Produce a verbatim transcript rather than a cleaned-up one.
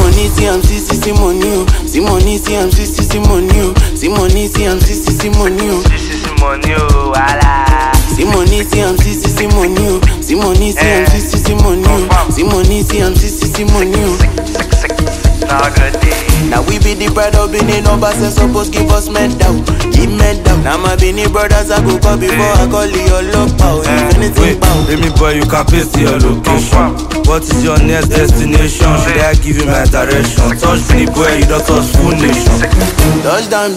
money, see I'm see see see money. See money, see I'm see see see money. See money, see I'm see see see money. See see see money, oh, wala. See money, see I'm see see see money. See money, see I'm see see see money. See money, see I'm see see see money. Now good day. Now we be the pride of Benin numbers and suppose give us medal, give medal. Now my Benin brothers I go call before I call your love power. If anything bow. Baby boy, you can paste your location. What is your next destination? Should I give you my direction? Touch me boy, you don't touch full nation. Touchdown.